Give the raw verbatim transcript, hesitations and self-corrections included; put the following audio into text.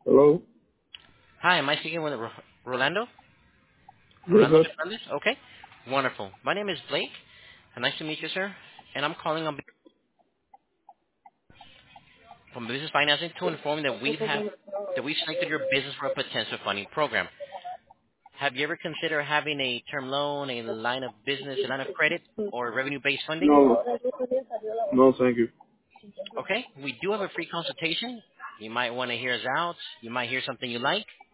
Hello? Hi, am I speaking with Ro- Rolando? Yes, Rolando sir. Fernandez? Okay. Wonderful. My name is Blake. and Nice to meet you, sir. And I'm calling on from Business Financing to inform that we have that we've selected your business for a potential funding program. Have you ever considered having a term loan, a line of business, a line of credit, or revenue-based funding? No. No, thank you. Okay. We do have a free consultation. You might want to hear us out. You might hear something you like.